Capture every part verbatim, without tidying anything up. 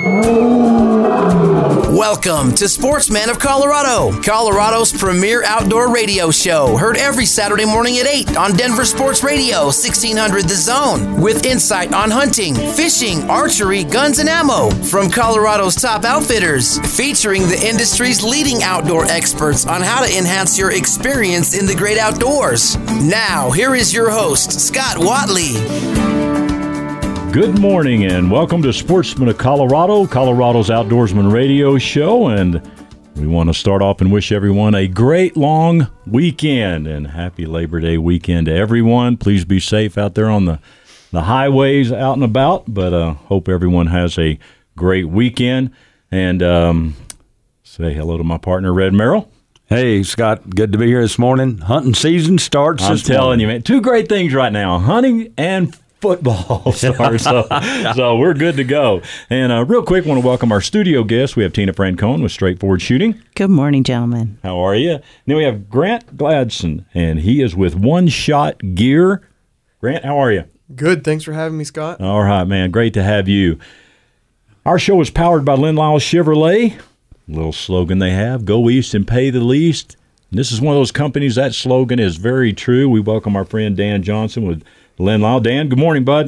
Welcome to Sportsman of Colorado, Colorado's premier outdoor radio show, heard every Saturday morning at eight on Denver Sports Radio, sixteen hundred The Zone, with insight on hunting, fishing, archery, guns, and ammo from Colorado's top outfitters, featuring the industry's leading outdoor experts on how to enhance your experience in the great outdoors. Now, here is your host, Scott Watley. Good morning and welcome to Sportsman of Colorado, Colorado's Outdoorsman Radio Show. And we want to start off and wish everyone a great long weekend and happy Labor Day weekend to everyone. Please be safe out there on the, the highways out and about, but uh, hope everyone has a great weekend. And um, say hello to my partner, Red Merrill. Hey, Scott, good to be here this morning. Hunting season starts I'm this telling morning. you, man, two great things right now, hunting and football starts, so, so we're good to go. And uh, real quick, want to welcome our studio guests. We have Tina Francone with Straightforward Shooting. Good morning, gentlemen. How are you? Then we have Grant Gladson, and he is with One Shot Gear. Grant, how are you? Good. Thanks for having me, Scott. All right, man. Great to have you. Our show is powered by Lynn Lyle Chevrolet. Little slogan they have, go east and pay the least. And this is one of those companies, that slogan is very true. We welcome our friend Dan Johnson with Lynn Lyle. Dan, good morning, bud.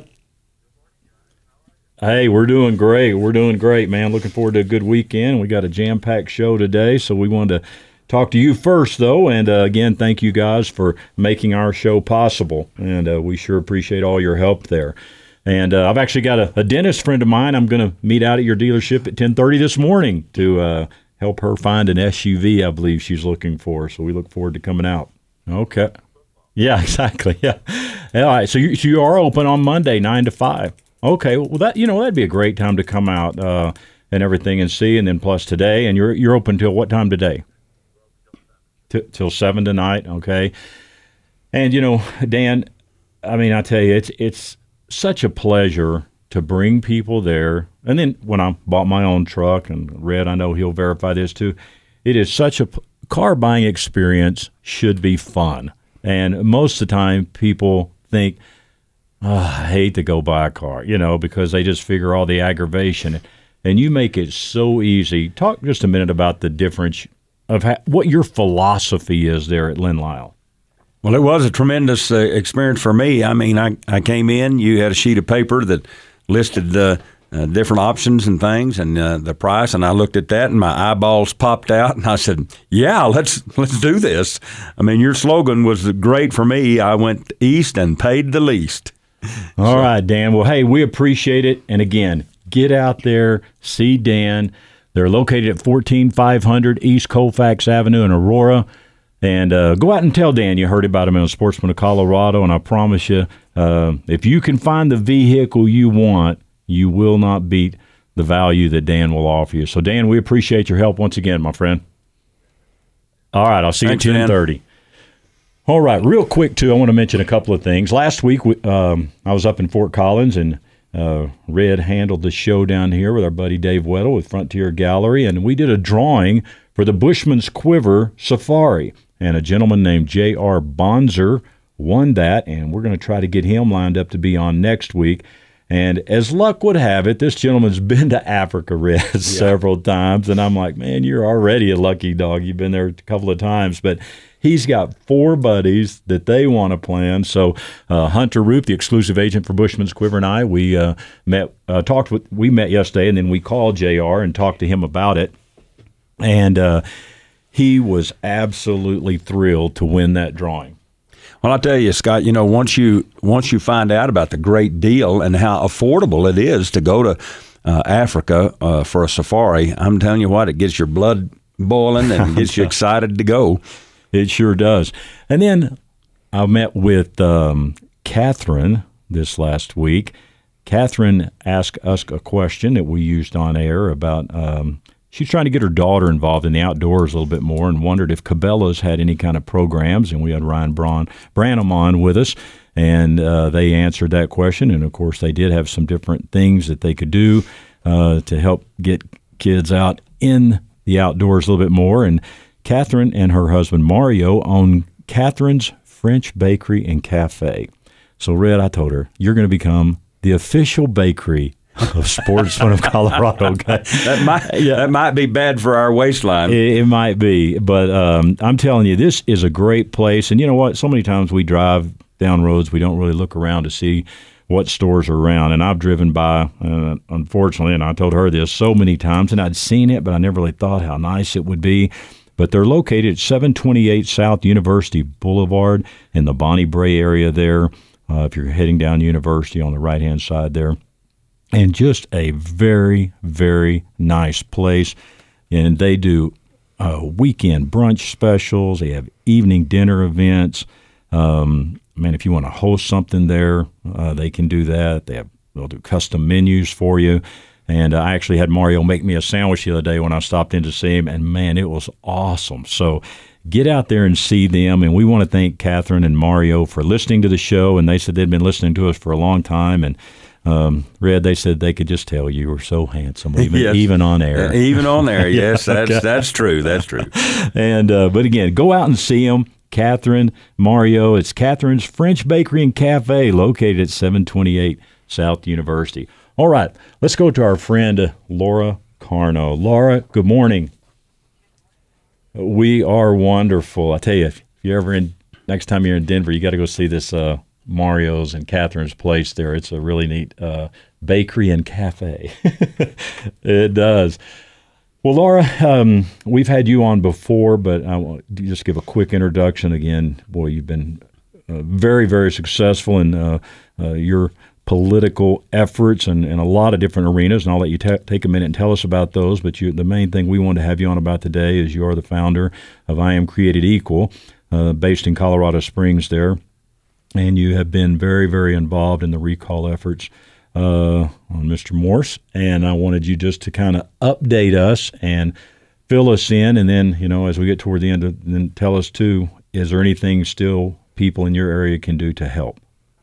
Hey, we're doing great. We're doing great, man. Looking forward to a good weekend. We got a jam-packed show today, so we wanted to talk to you first, though. And, uh, again, thank you guys for making our show possible. And uh, we sure appreciate all your help there. And uh, I've actually got a, a dentist friend of mine I'm going to meet out at your dealership at ten thirty this morning to uh, help her find an S U V I believe she's looking for. So we look forward to coming out. Okay. Yeah, exactly. Yeah. All right. So you, so you are open on Monday, nine to five. Okay. Well, that you know that'd be a great time to come out uh, and everything and see. And then plus today, and you're you're open till what time today? T- till seven tonight. Okay. And you know, Dan, I mean, I tell you, it's it's such a pleasure to bring people there. And then when I bought my own truck, and Red, I know he'll verify this too. It is such a car buying experience. Should be fun. And most of the time, people think, oh, I hate to go buy a car, you know, because they just figure all the aggravation. And you make it so easy. Talk just a minute about the difference of ha- what your philosophy is there at Lynn Lyle. Well, it was a tremendous uh, experience for me. I mean, I, I came in, you had a sheet of paper that listed the uh, different options and things and uh, the price, and I looked at that and my eyeballs popped out, and I said, yeah, let's let's do this. I mean, your slogan was great for me. I went east and paid the least. All so. right, Dan. Well, hey, we appreciate it. And again, get out there, see Dan. They're located at fourteen five hundred East Colfax Avenue in Aurora. And uh, go out and tell Dan you heard about him on Sportsman of Colorado. And I promise you, uh, if you can find the vehicle you want, you will not beat the value that Dan will offer you. So, Dan, we appreciate your help once again, my friend. All right, I'll see Thanks, you at ten thirty. All right, real quick, too, I want to mention a couple of things. Last week, we, um, I was up in Fort Collins, and uh, Red handled the show down here with our buddy Dave Weddle with Frontier Gallery, and we did a drawing for the Bushman's Quiver Safari. And a gentleman named J R Bonzer won that, and we're going to try to get him lined up to be on next week. And as luck would have it, this gentleman's been to Africa, Red, yeah. several times. And I'm like, man, you're already a lucky dog. You've been there a couple of times. But he's got four buddies that they want to plan. So uh, Hunter Roop, the exclusive agent for Bushman's Quiver, and I, we uh, met, uh, talked with, we met yesterday, and then we called J R and talked to him about it. And uh, he was absolutely thrilled to win that drawing. Well, I'll tell you, Scott, you know, once you once you find out about the great deal and how affordable it is to go to uh, Africa uh, for a safari, I'm telling you what, it gets your blood boiling and gets you excited to go. It sure does. And then I met with um, Catherine this last week. Catherine asked us a question that we used on air about um, she's trying to get her daughter involved in the outdoors a little bit more and wondered if Cabela's had any kind of programs. And we had Ryan Braun, Branham on with us, and uh, they answered that question. And, of course, they did have some different things that they could do uh, to help get kids out in the outdoors a little bit more. And Catherine and her husband Mario own Catherine's French Bakery and Cafe. So, Red, I told her, you're going to become the official bakery of Sportsman of Colorado. Okay? That might yeah. that might be bad for our waistline. It, it might be, but um, I'm telling you, this is a great place. And you know what? So many times we drive down roads, we don't really look around to see what stores are around. And I've driven by, uh, unfortunately, and I told her this so many times, and I'd seen it, but I never really thought how nice it would be. But they're located at seven twenty-eight South University Boulevard in the Bonnie Bray area there, uh, if you're heading down University on the right-hand side there. And just a very, very nice place. And they do uh, weekend brunch specials. They have evening dinner events. Um Man, if you want to host something there, uh, they can do that. They have, they'll do custom menus for you. And uh, I actually had Mario make me a sandwich the other day when I stopped in to see him, and man, it was awesome. So get out there and see them. And we want to thank Catherine and Mario for listening to the show. And they said they'd been listening to us for a long time. And um, Red, they said they could just tell you were so handsome, even yes. even on air. Uh, even on air, yes, yeah, that's okay. that's true. That's true. And uh, but again, go out and see them. Catherine, Mario, it's Catherine's French Bakery and Cafe, located at seven twenty-eight South University. All right, let's go to our friend uh, Laura Carno. Laura, good morning. We are wonderful. I tell you, if you're ever in, next time you're in Denver, you got to go see this uh, Mario's and Catherine's place there. It's a really neat uh, bakery and cafe. It does. Well, Laura, um, we've had you on before, but I want to just give a quick introduction again. Boy, you've been uh, very, very successful in uh, uh, your political efforts and in a lot of different arenas, and I'll let you ta- take a minute and tell us about those. But you, the main thing we want to have you on about today is you're the founder of I Am Created Equal, uh, based in Colorado Springs there, and you have been very, very involved in the recall efforts Uh, on Mister Morse, and I wanted you just to kind of update us and fill us in, and then, you know, as we get toward the end, of, then tell us too, is there anything still people in your area can do to help?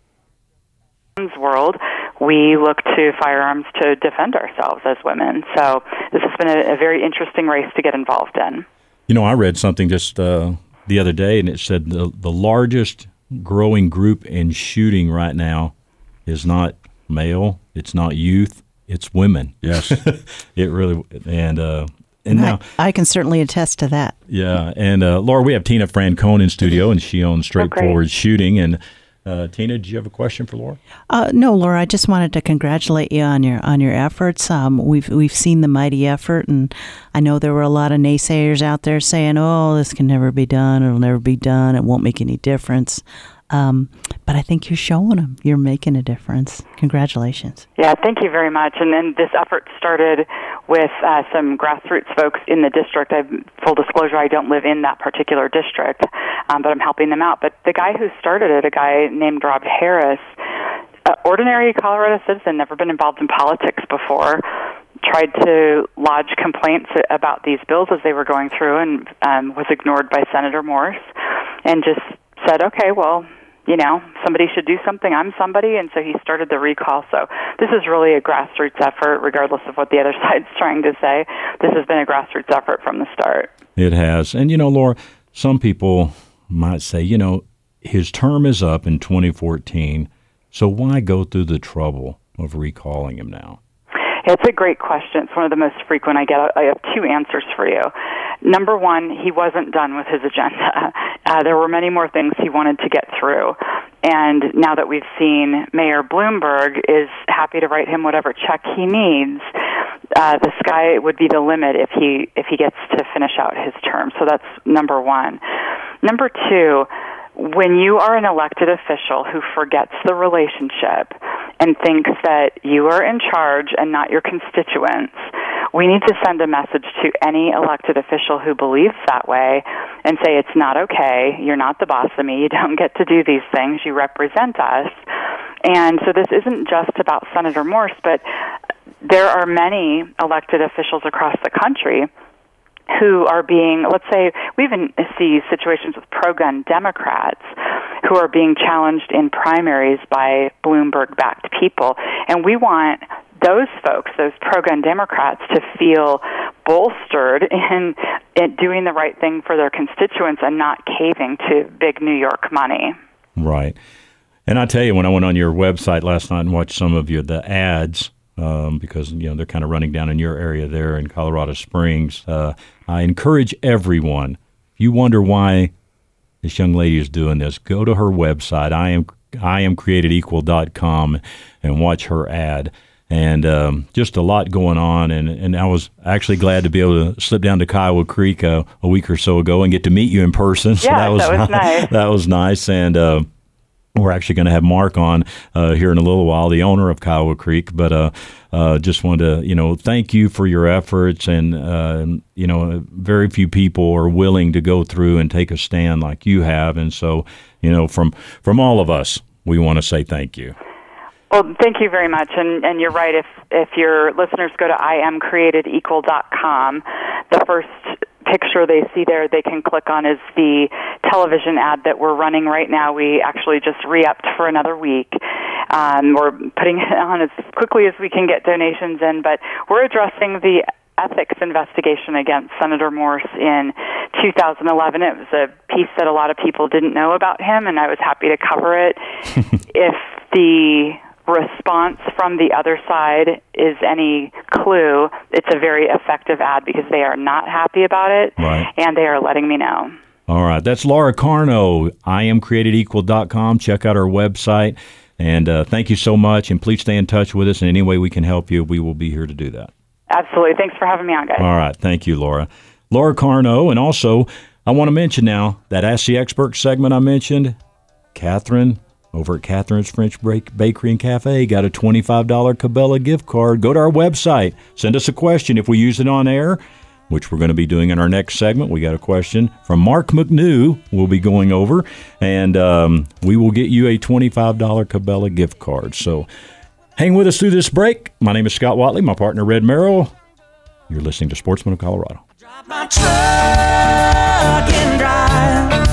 World, we look to firearms to defend ourselves as women. So this has been a, a very interesting race to get involved in. You know, I read something just uh, the other day, and it said the, the largest growing group in shooting right now is not male, it's not youth, it's women. Yes. It really, and uh, and now I, I can certainly attest to that. Yeah, and uh, Laura, we have Tina Francone in studio, and she owns Straightforward okay. Shooting. And uh, Tina, did you have a question for Laura? Uh, no, Laura, I just wanted to congratulate you on your on your efforts. Um, we've we've seen the mighty effort, and I know there were a lot of naysayers out there saying, "Oh, this can never be done. It'll never be done. It won't make any difference." Um, but I think you're showing them. You're making a difference. Congratulations. Yeah, thank you very much. And then this effort started with uh, some grassroots folks in the district. I, full disclosure, I don't live in that particular district, um, but I'm helping them out. But the guy who started it, a guy named Rob Harris, uh, ordinary Colorado citizen, never been involved in politics before, tried to lodge complaints about these bills as they were going through, and um, was ignored by Senator Morse, and just said, okay, well, you know, somebody should do something. I'm somebody. And so he started the recall. So this is really a grassroots effort, regardless of what the other side's trying to say. This has been a grassroots effort from the start. It has. And, you know, Laura, some people might say, you know, his term is up in twenty fourteen, so why go through the trouble of recalling him now? It's a great question. It's one of the most frequent I get. I have two answers for you. Number one, he wasn't done with his agenda. Uh, there were many more things he wanted to get through. And now that we've seen Mayor Bloomberg is happy to write him whatever check he needs, uh, the sky would be the limit if he if he gets to finish out his term. So that's number one. Number two, when you are an elected official who forgets the relationship and thinks that you are in charge and not your constituents, we need to send a message to any elected official who believes that way and say, it's not okay, you're not the boss of me, you don't get to do these things, you represent us. And so this isn't just about Senator Morse, but there are many elected officials across the country who are being, let's say, we even see situations with pro-gun Democrats who are being challenged in primaries by Bloomberg-backed people. And we want those folks, those pro-gun Democrats, to feel bolstered in, in doing the right thing for their constituents and not caving to big New York money. Right. And I tell you, when I went on your website last night and watched some of your the ads um, because you know they're kind of running down in your area there in Colorado Springs. Uh, I encourage everyone. If you wonder why this young lady is doing this, go to her website. I am I am created equal dot com and watch her ad. And um, just a lot going on, and, and I was actually glad to be able to slip down to Kiowa Creek uh, a week or so ago and get to meet you in person. So yeah, that was, that was nice. That was nice, and uh, we're actually going to have Mark on uh, here in a little while, the owner of Kiowa Creek. But uh, uh, just wanted to, you know, thank you for your efforts, and uh, you know, very few people are willing to go through and take a stand like you have, and so you know, from from all of us, we want to say thank you. Well, thank you very much, and, and you're right. If if your listeners go to I am created equal dot com, the first picture they see there they can click on is the television ad that we're running right now. We actually just re-upped for another week. Um, we're putting it on as quickly as we can get donations in, but we're addressing the ethics investigation against Senator Morse in two thousand eleven. It was a piece that a lot of people didn't know about him, and I was happy to cover it. If the response from the other side is any clue, it's a very effective ad because they are not happy about it, right, and they are letting me know. All right. That's Laura Carno, I am created equal dot com. Check out our website. And uh, thank you so much. And please stay in touch with us. In any way we can help you, we will be here to do that. Absolutely. Thanks for having me on, guys. All right. Thank you, Laura. Laura Carno. And also, I want to mention now that Ask the Expert segment I mentioned, Catherine over at Catherine's French Bakery and Cafe got a twenty-five dollars Cabela gift card. Go to our website. Send us a question if we use it on air, which we're going to be doing in our next segment. We got a question from Mark McNew we'll be going over, and um, we will get you a twenty-five dollars Cabela gift card. So hang with us through this break. My name is Scott Watley, my partner Red Merrill. You're listening to Sportsman of Colorado. Drive my truck and drive.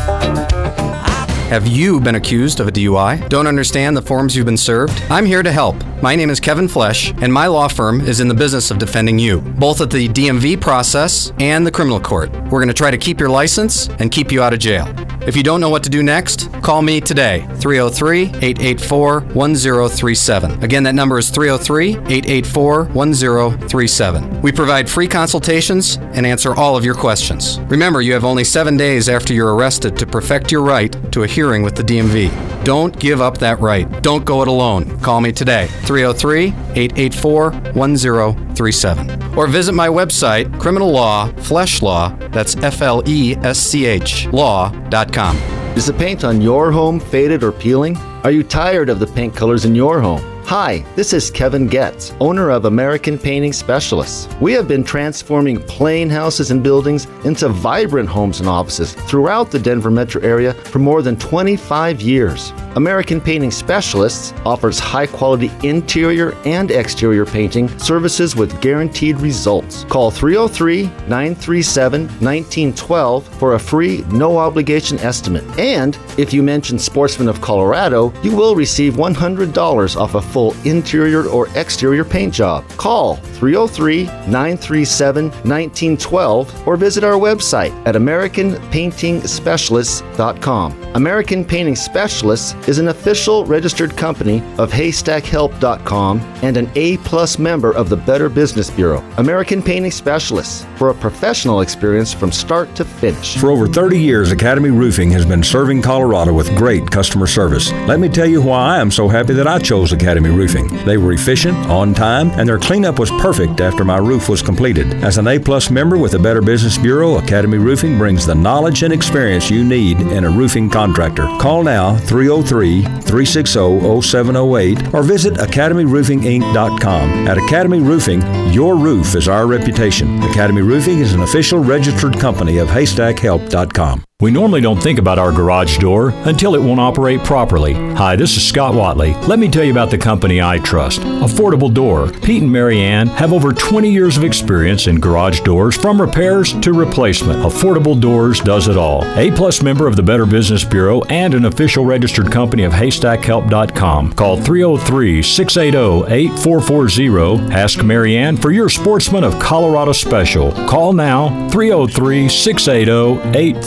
Have you been accused of a D U I? Don't understand the forms you've been served? I'm here to help. My name is Kevin Flesh, and my law firm is in the business of defending you, both at the D M V process and the criminal court. We're going to try to keep your license and keep you out of jail. If you don't know what to do next, call me today, three oh three, eight eight four, one oh three seven. Again, that number is three oh three, eight eight four, one oh three seven. We provide free consultations and answer all of your questions. Remember, you have only seven days after you're arrested to perfect your right to a hearing with the D M V. Don't give up that right. Don't go it alone. Call me today, three oh three, eight eight four, one oh three seven. Or visit my website, Criminal Law, Flesh Law, that's F L E S C H, law dot com. Is the paint on your home faded or peeling? Are you tired of the paint colors in your home? Hi, this is Kevin Getz, owner of American Painting Specialists. We have been transforming plain houses and buildings into vibrant homes and offices throughout the Denver metro area for more than twenty-five years. American Painting Specialists offers high-quality interior and exterior painting services with guaranteed results. Call three oh three, nine three seven, one nine one two for a free, no-obligation estimate. And if you mention Sportsman of Colorado, you will receive one hundred dollars off a full interior or exterior paint job. Call three oh three, nine three seven, one nine one two or visit our website at American Painting Specialists dot com. American Painting Specialists is an official registered company of Haystack Help dot com and an A-plus member of the Better Business Bureau. American Painting Specialists, for a professional experience from start to finish. For over thirty years, Academy Roofing has been serving Colorado with great customer service. Let me tell you why I am so happy that I chose Academy Roofing. They were efficient, on time, and their cleanup was perfect after my roof was completed. As an A-plus member with the Better Business Bureau, Academy Roofing brings the knowledge and experience you need in a roofing contractor. Call now, three oh three, three six oh, oh seven oh eight, or visit academy roofing inc dot com. At Academy Roofing, your roof is our reputation. Academy Roofing is an official registered company of Haystack Help dot com. We normally don't think about our garage door until it won't operate properly. Hi, this is Scott Watley. Let me tell you about the company I trust, Affordable Door. Pete and Mary Ann have over twenty years of experience in garage doors, from repairs to replacement. Affordable Doors does it all. A-plus member of the Better Business Bureau and an official registered company of Haystack Help dot com. Call three oh three, six eight oh, eight four four oh. Ask Mary Ann for your Sportsman of Colorado special. Call now, three oh three, six eight oh, eight four four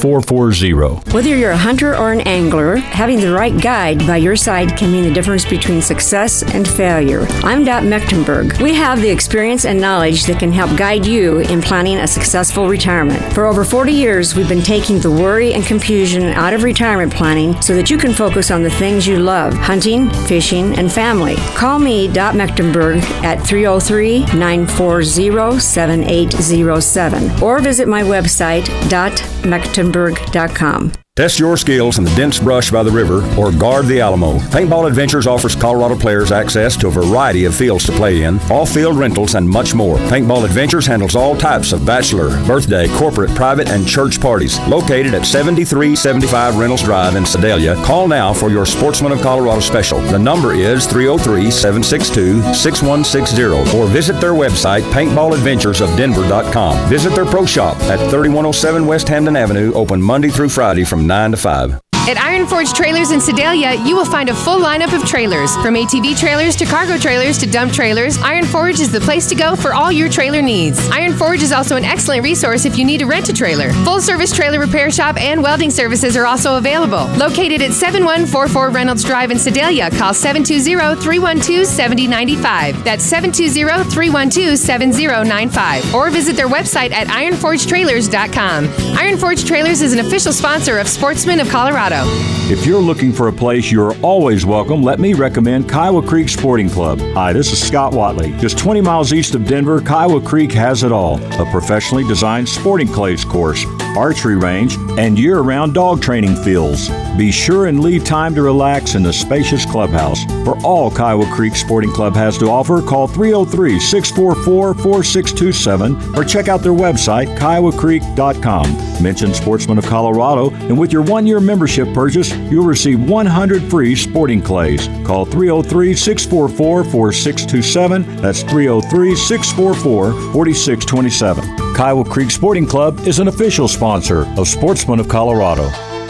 four zero. Whether you're a hunter or an angler, having the right guide by your side can mean the difference between success and failure. I'm Dot Mecklenburg. We have the experience and knowledge that can help guide you in planning a successful retirement. For over forty years, we've been taking the worry and confusion out of retirement planning so that you can focus on the things you love, hunting, fishing, and family. Call me, Dot Mecklenburg, at three oh three, nine four zero, seven eight zero seven or visit my website, dot mecklenburg dot com. Test your skills in the dense brush by the river or guard the Alamo. Paintball Adventures offers Colorado players access to a variety of fields to play in, off-field rentals, and much more. Paintball Adventures handles all types of bachelor, birthday, corporate, private, and church parties. Located at seventy-three seventy-five Reynolds Drive in Sedalia, call now for your Sportsman of Colorado special. The number is three oh three, seven six two, six one six zero or visit their website, paintball adventures of denver dot com. Visit their pro shop at thirty-one oh seven West Hamden Avenue, open Monday through Friday from nine to five. At Iron Forge Trailers in Sedalia, you will find a full lineup of trailers. From A T V trailers to cargo trailers to dump trailers, Iron Forge is the place to go for all your trailer needs. Iron Forge is also an excellent resource if you need to rent a trailer. Full-service trailer repair shop and welding services are also available. Located at seven one four four Reynolds Drive in Sedalia, call seven two zero, three one two, seven oh nine five. That's seven two zero, three one two, seven oh nine five. Or visit their website at iron forge trailers dot com. Iron Forge Trailers is an official sponsor of Sportsmen of Colorado. If you're looking for a place you're always welcome, let me recommend Kiowa Creek Sporting Club. Hi, this is Scott Watley. Just twenty miles east of Denver, Kiowa Creek has it all. A professionally designed sporting clays course, archery range, and year-round dog training fields. Be sure and leave time to relax in the spacious clubhouse. For all Kiowa Creek Sporting Club has to offer, call three oh three, six four four, four six two seven or check out their website, kiowa creek dot com. Mention Sportsman of Colorado, and with your one-year membership purchase, you'll receive one hundred free sporting clays. Call three oh three, six four four, four six two seven. That's three oh three, six four four, four six two seven. Kiowa Creek Sporting Club is an official sponsor of Sportsmen of Colorado.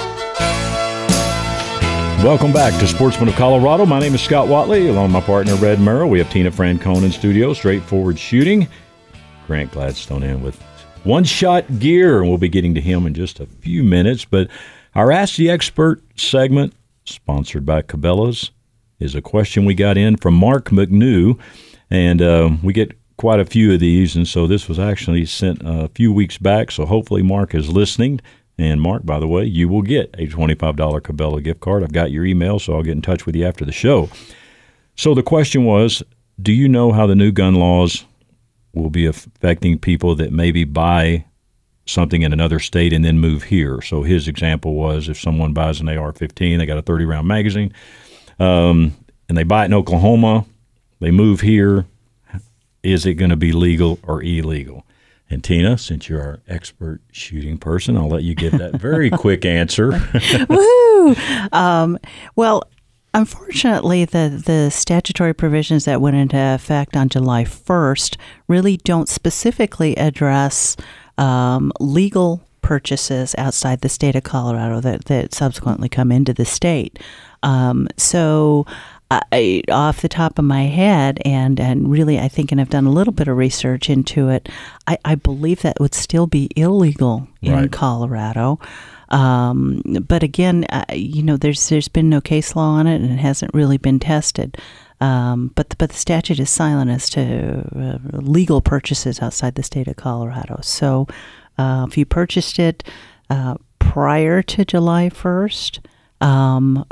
Welcome back to Sportsmen of Colorado. My name is Scott Watley, along with my partner Red Merrill. We have Tina Francone in studio, straightforward shooting. Grant Gladstone in with one-shot gear, and we'll be getting to him in just a few minutes. But our Ask the Expert segment, sponsored by Cabela's, is a question we got in from Mark McNew, and uh, we get quite a few of these, and so this was actually sent a few weeks back, so hopefully Mark is listening. And Mark, by the way, you will get a twenty-five dollars Cabela gift card. I've got your email, so I'll get in touch with you after the show. So the question was, do you know how the new gun laws will be affecting people that maybe buy something in another state and then move here? So his example was, if someone buys an A R fifteen, they got a thirty round magazine, um, and they buy it in Oklahoma, they move here, is it going to be legal or illegal? And Tina, since you're our expert shooting person, I'll let you give that very quick answer. Woo! Um, well, unfortunately, the, the statutory provisions that went into effect on July first really don't specifically address um, legal purchases outside the state of Colorado that, that subsequently come into the state. Um, so I, off the top of my head, and, and really I think, and I've done a little bit of research into it, I, I believe that would still be illegal in right. Colorado. Um, but again, uh, you know, there's there's been no case law on it, and it hasn't really been tested. Um, but the, but the statute is silent as to uh, legal purchases outside the state of Colorado. So uh, if you purchased it uh, prior to July first, um,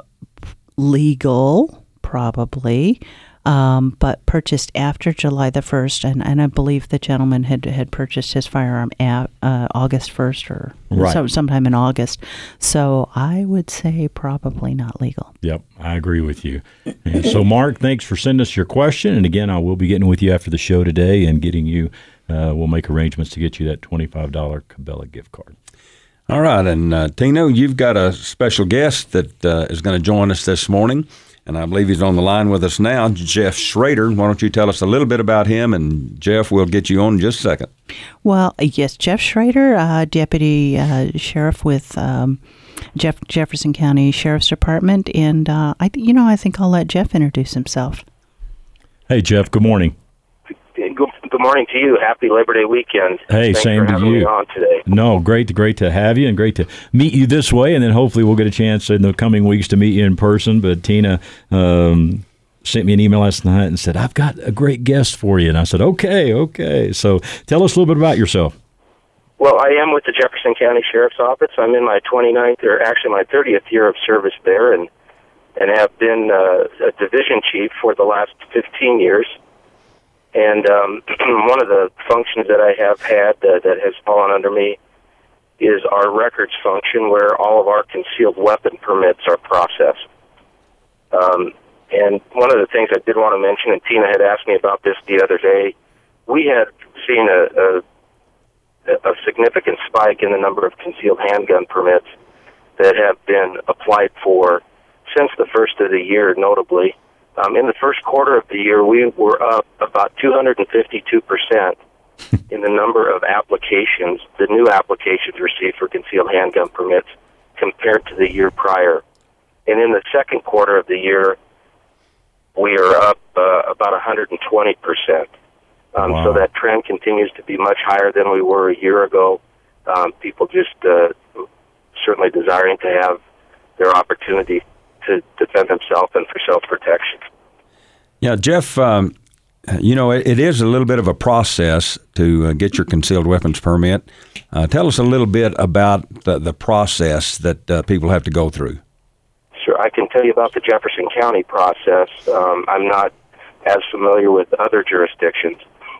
legal. Probably, um, but purchased after July the first, and, and I believe the gentleman had had purchased his firearm at uh, August first or right. so, sometime in August. So I would say probably not legal. Yep, I agree with you. And so, Mark, thanks for sending us your question. And again, I will be getting with you after the show today and getting you, uh, we'll make arrangements to get you that twenty-five dollars Cabela gift card. All right, and uh, Tina, you've got a special guest that uh, is going to join us this morning. And I believe he's on the line with us now, Jeff Schrader. Why don't you tell us a little bit about him? And, Jeff, we'll get you on in just a second. Well, yes, Jeff Schrader, uh, Deputy uh, Sheriff with um, Jeff Jefferson County Sheriff's Department. And, uh, I, you know, I think I'll let Jeff introduce himself. Hey, Jeff, good morning. Good, good morning to you. Happy Labor Day weekend. Hey, Thanks same for to having you. Me on today. No, great to great to have you, and great to meet you this way, and then hopefully we'll get a chance in the coming weeks to meet you in person. But Tina um, sent me an email last night and said, "I've got a great guest for you," and I said, "Okay, okay." So tell us a little bit about yourself. Well, I am with the Jefferson County Sheriff's Office. I'm in my twenty-ninth, or actually my thirtieth year of service there, and and have been uh, a division chief for the last fifteen years. And um, one of the functions that I have had uh, that has fallen under me is our records function, where all of our concealed weapon permits are processed. Um, and one of the things I did want to mention, and Tina had asked me about this the other day, we had seen a, a a significant spike in the number of concealed handgun permits that have been applied for since the first of the year, notably. Um, in the first quarter of the year, we were up about two hundred fifty-two percent in the number of applications, the new applications received for concealed handgun permits, compared to the year prior. And in the second quarter of the year, we are up uh, about one hundred twenty percent. Um, Wow. So that trend continues to be much higher than we were a year ago. Um, people just uh, certainly desiring to have their opportunity to defend themselves and for self-protection. Yeah, Jeff, um, you know, it, it is a little bit of a process to uh, get your concealed weapons permit. Uh, tell us a little bit about the, the process that uh, people have to go through. Sure, I can tell you about the Jefferson County process. Um, I'm not as familiar with other jurisdictions.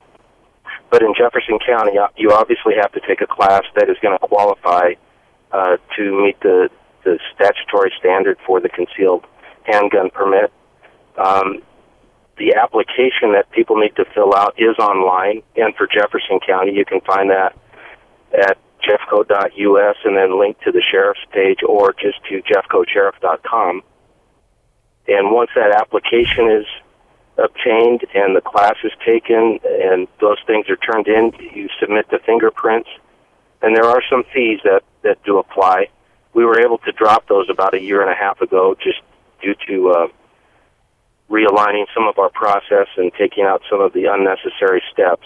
But in Jefferson County, you obviously have to take a class that is going to qualify uh, to meet the, the statutory standard for the concealed handgun permit. Um, the application that people need to fill out is online, and for Jefferson County, you can find that at jeffco dot U S and then link to the sheriff's page or just to jeffco sheriff dot com. And once that application is obtained and the class is taken and those things are turned in, you submit the fingerprints, and there are some fees that, that do apply. We were able to drop those about a year and a half ago just due to uh, realigning some of our process and taking out some of the unnecessary steps.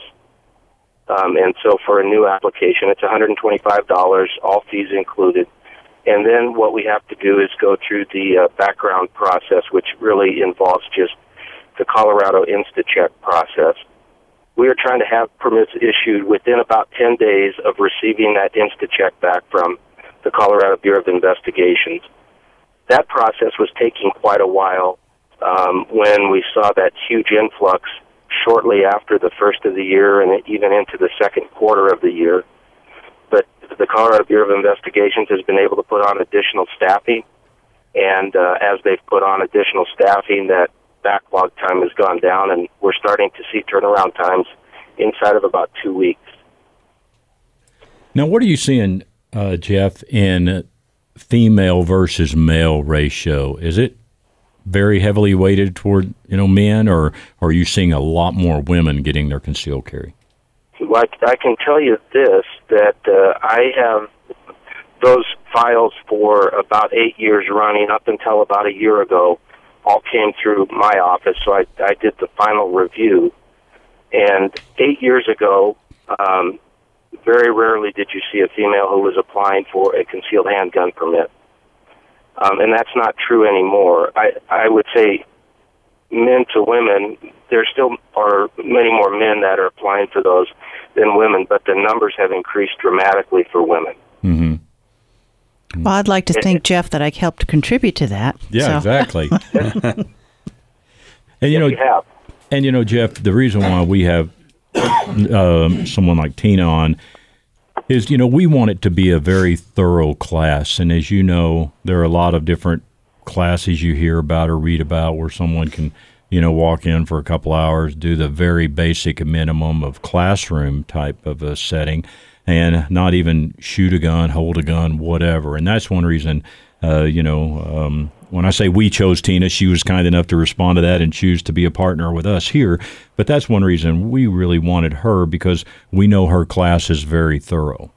Um, and so for a new application, it's one hundred twenty-five dollars, all fees included. And then what we have to do is go through the uh, background process, which really involves just the Colorado InstaCheck process. We are trying to have permits issued within about ten days of receiving that InstaCheck back from the Colorado Bureau of Investigations. That process was taking quite a while um, when we saw that huge influx shortly after the first of the year and even into the second quarter of the year. But the Colorado Bureau of Investigations has been able to put on additional staffing, and uh, as they've put on additional staffing, that backlog time has gone down, and we're starting to see turnaround times inside of about two weeks. Now, what are you seeing, uh, Jeff, in female versus male ratio? Is it very heavily weighted toward, you know, men, or, or are you seeing a lot more women getting their concealed carry? Well, I, I can tell you this, that uh, I have those files for about eight years running up until about a year ago. All came through my office, so I, I did the final review. And eight years ago, um, very rarely did you see a female who was applying for a concealed handgun permit. Um, and that's not true anymore. I, I would say men to women, there still are many more men that are applying for those than women, but the numbers have increased dramatically for women. Mm-hmm. Well, I'd like to think, Jeff, that I helped contribute to that. Yeah, so. exactly. and you know, you have. and you know, Jeff, the reason why we have um, someone like Tina on is, you know, we want it to be a very thorough class, and as you know, there are a lot of different classes you hear about or read about where someone can, you know, walk in for a couple hours, do the very basic minimum of classroom type of a setting, and not even shoot a gun, hold a gun, whatever. And that's one reason, uh, you know, um, when I say we chose Tina, she was kind enough to respond to that and choose to be a partner with us here. But that's one reason we really wanted her, because we know her class is very thorough.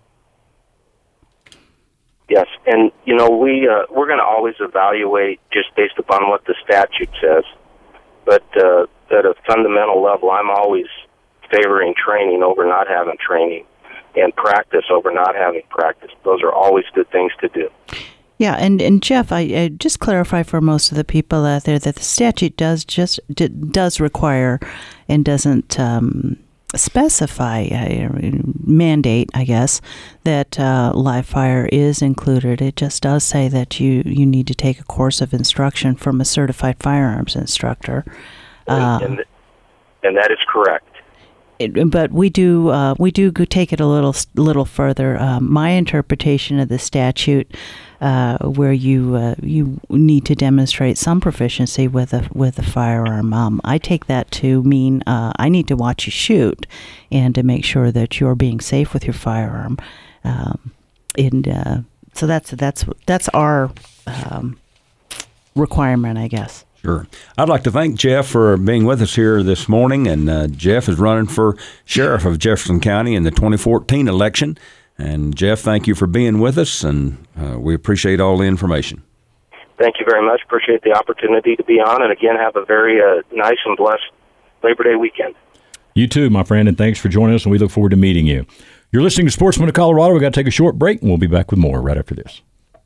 Yes, and, you know, we, uh, we're going to always evaluate just based upon what the statute says. But uh, at a fundamental level, I'm always favoring training over not having training, and practice over not having practice. Those are always good things to do. Yeah, and, and Jeff, I, I just clarify for most of the people out there that the statute does just d- does require and doesn't um, specify, uh, mandate, I guess, that uh, live fire is included. It just does say that you, you need to take a course of instruction from a certified firearms instructor. Uh, and, and that is correct. It, but we do uh, we do go take it a little little further. Uh, my interpretation of the statute, uh, where you uh, you need to demonstrate some proficiency with a with a firearm, um, I take that to mean uh, I need to watch you shoot, and to make sure that you're being safe with your firearm. Um, and uh, so that's that's that's our um, requirement, I guess. Sure. I'd like to thank Jeff for being with us here this morning. And uh, Jeff is running for sheriff of Jefferson County in the twenty fourteen election. And Jeff, thank you for being with us, and uh, we appreciate all the information. Thank you very much. Appreciate the opportunity to be on. And again, have a very uh, nice and blessed Labor Day weekend. You too, my friend, and thanks for joining us, and we look forward to meeting you. You're listening to Sportsman of Colorado. We've got to take a short break, and we'll be back with more right after this.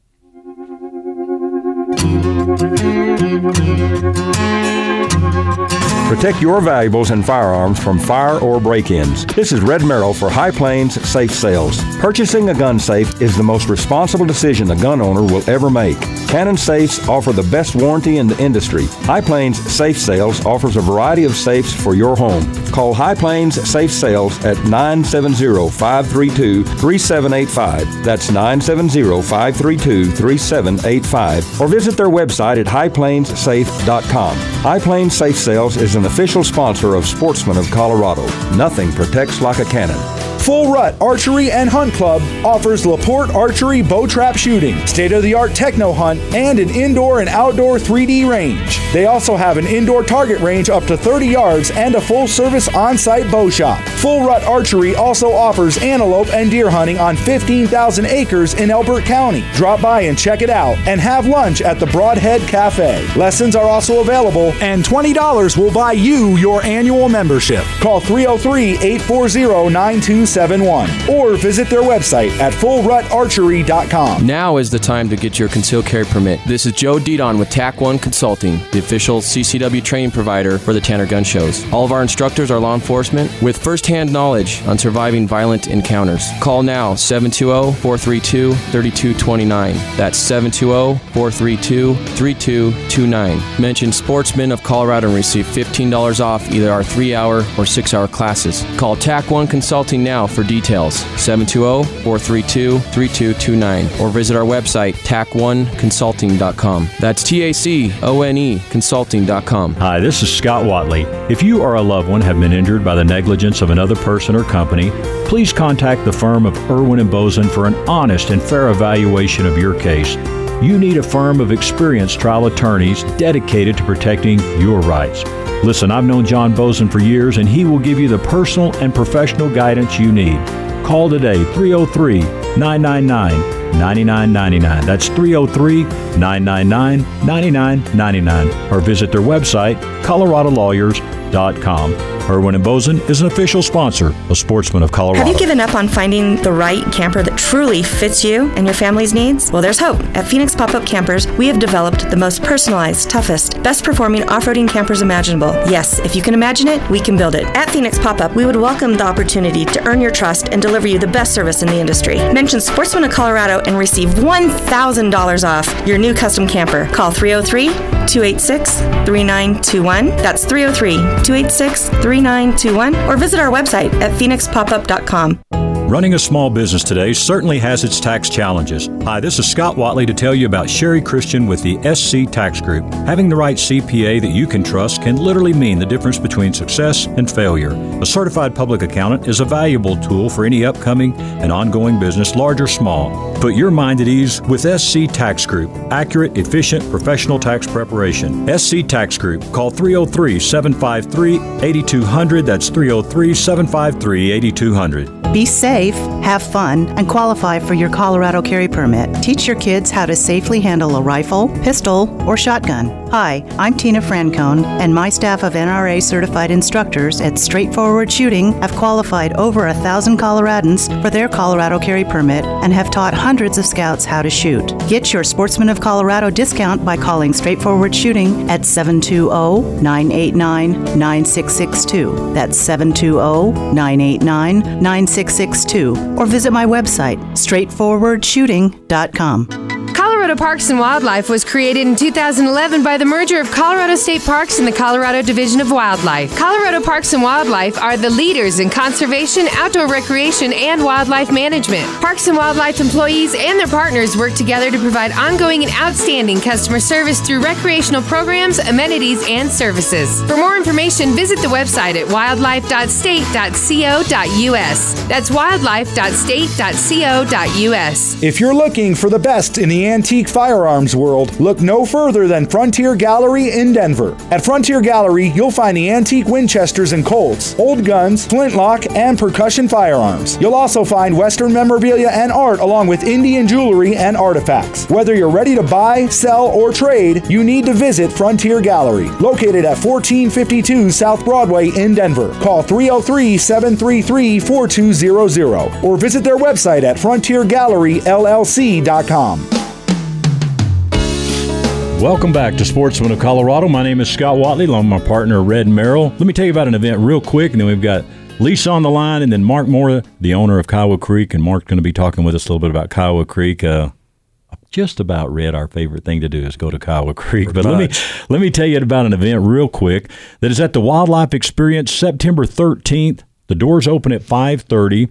Protect your valuables and firearms from fire or break-ins. This is Red Merrill for High Plains Safe Sales. Purchasing a gun safe is the most responsible decision a gun owner will ever make. Cannon Safes offer the best warranty in the industry. High Plains Safe Sales offers a variety of safes for your home. Call High Plains Safe Sales at nine seven zero, five three two, three seven eight five. That's nine seven zero, five three two, three seven eight five. Or visit their website at high plains safe dot com. High Plains Safe Sales is an official sponsor of Sportsman of Colorado. Nothing protects like a cannon. Full Rut Archery and Hunt Club offers LaPorte Archery bow trap shooting, state-of-the-art techno hunt, and an indoor and outdoor three D range. They also have an indoor target range up to thirty yards and a full-service on-site bow shop. Full Rut Archery also offers antelope and deer hunting on fifteen thousand acres in Elbert County. Drop by and check it out, and have lunch at the Broadhead Cafe. Lessons are also available, and twenty dollars will buy you your annual membership. Call three oh three, eight four zero, nine two seven one or visit their website at full rut archery dot com. Now is the time to get your concealed carry permit. This is Joe Didon with T A C one Consulting, the official C C W training provider for the Tanner Gun Shows. All of our instructors are law enforcement with first-hand knowledge on surviving violent encounters. Call now, seven two zero, four three two, three two two nine. That's seven two zero, four three two, three two two nine. Mention Sportsman of Colorado and receive fifteen dollars off either our three-hour or six-hour classes. Call T A C one Consulting now for details, seven two zero, four three two, three two two nine, or visit our website, tac one consulting dot com. That's T A C O N E consulting dot com. Hi, this is Scott Watley. If you or a loved one have been injured by the negligence of another person or company, please contact the firm of Irwin and Boson for an honest and fair evaluation of your case. You need a firm of experienced trial attorneys dedicated to protecting your rights. Listen, I've known John Boson for years, and he will give you the personal and professional guidance you need. Call today, three oh three, nine nine nine, nine nine nine nine. That's three oh three, nine nine nine, nine nine nine nine. Or visit their website, colorado lawyers dot com. Irwin and Boson is an official sponsor of Sportsman of Colorado. Have you given up on finding the right camper that truly fits you and your family's needs? Well, there's hope. At Phoenix Pop-Up Campers, we have developed the most personalized, toughest, best-performing off-roading campers imaginable. Yes, if you can imagine it, we can build it. At Phoenix Pop-Up, we would welcome the opportunity to earn your trust and deliver you the best service in the industry. Mention Sportsman of Colorado and receive one thousand dollars off your new custom camper. Call three oh three, two eight six, three nine two one. That's three oh three, two eight six, three nine two one, or visit our website at phoenix pop up dot com. Running a small business today certainly has its tax challenges. Hi, this is Scott Watley to tell you about Sherry Christian with the S C Tax Group. Having the right C P A that you can trust can literally mean the difference between success and failure. A certified public accountant is a valuable tool for any upcoming and ongoing business, large or small. Put your mind at ease with S C Tax Group. Accurate, efficient, professional tax preparation. S C Tax Group. Call three oh three, seven five three, eight two hundred. That's three oh three, seven five three, eight two hundred. Be safe, have fun, and qualify for your Colorado carry permit. Teach your kids how to safely handle a rifle, pistol, or shotgun. Hi, I'm Tina Francone, and my staff of N R A certified instructors at Straightforward Shooting have qualified over a thousand Coloradans for their Colorado carry permit and have taught hundreds of scouts how to shoot. Get your Sportsman of Colorado discount by calling Straightforward Shooting at seven two zero, nine eight nine, nine six six two. That's seven two zero, nine eight nine, nine six six two. Or visit my website, straightforward shooting dot com. Colorado Parks and Wildlife was created in two thousand eleven by the merger of Colorado State Parks and the Colorado Division of Wildlife. Colorado Parks and Wildlife are the leaders in conservation, outdoor recreation, and wildlife management. Parks and Wildlife employees and their partners work together to provide ongoing and outstanding customer service through recreational programs, amenities, and services. For more information, visit the website at wildlife dot state dot co dot u s. That's wildlife dot state dot co dot u s. If you're looking for the best in the antique firearms world, look no further than Frontier Gallery in Denver. At Frontier Gallery, you'll find the antique Winchesters and Colts, old guns, flintlock, and percussion firearms. You'll also find Western memorabilia and art along with Indian jewelry and artifacts. Whether you're ready to buy, sell, or trade, you need to visit Frontier Gallery, located at fourteen fifty-two South Broadway in Denver. Call three oh three, seven three three, four two zero zero or visit their website at frontier gallery l l c dot com. Welcome back to Sportsman of Colorado. My name is Scott Watley, along with my partner, Red Merrill. Let me tell you about an event real quick, and then we've got Lisa on the line, and then Mark Moore, the owner of Kiowa Creek, and Mark's going to be talking with us a little bit about Kiowa Creek. Uh, just about read our favorite thing to do is go to Kiowa Creek. But let me let me tell you about an event real quick that is at the Wildlife Experience September thirteenth. The doors open at five thirty.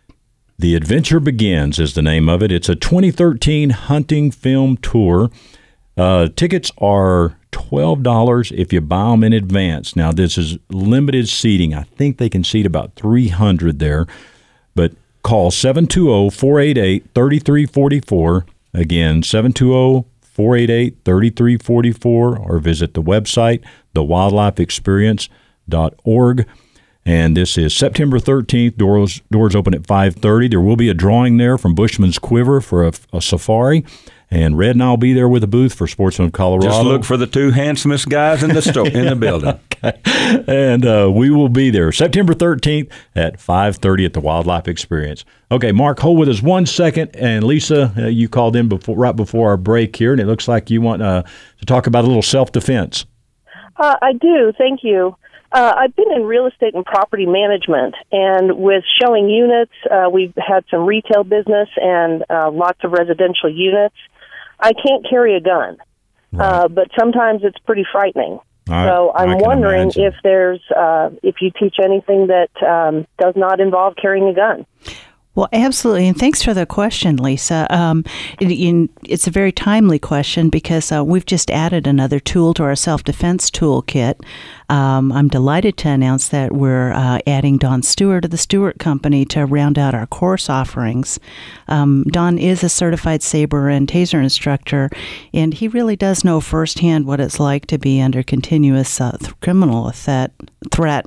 The Adventure Begins is the name of it. It's a twenty thirteen hunting film tour. Uh, tickets are twelve dollars if you buy them in advance. Now, this is limited seating. I think they can seat about three hundred there. But call seven two zero, four eight eight, three three four four. Again, seven two zero, four eight eight, three three four four, or visit the website, the wildlife experience dot org. And this is September thirteenth. Doors doors open at five thirty. There will be a drawing there from Bushman's Quiver for a, a safari. And Red and I'll be there with a booth for Sportsman of Colorado. Just look for the two handsomest guys in the store in the building. Okay. And uh, we will be there September thirteenth at five thirty at the Wildlife Experience. Okay, Mark, hold with us one second. And Lisa, uh, you called in before, right before our break here, and it looks like you want uh, to talk about a little self-defense. Uh, I do. Thank you. Uh, I've been in real estate and property management, and with showing units, uh, we've had some retail business and uh, lots of residential units. I can't carry a gun, right. uh, but sometimes it's pretty frightening. I, so I'm wondering imagine. if there's uh, if you teach anything that um, does not involve carrying a gun. Well, absolutely, and thanks for the question, Lisa. Um, it, in, it's a very timely question because uh, we've just added another tool to our self-defense toolkit. Um, I'm delighted to announce that we're uh, adding Don Stewart of the Stewart Company to round out our course offerings. Um, Don is a certified saber and taser instructor, and he really does know firsthand what it's like to be under continuous uh, th- criminal threat. threat.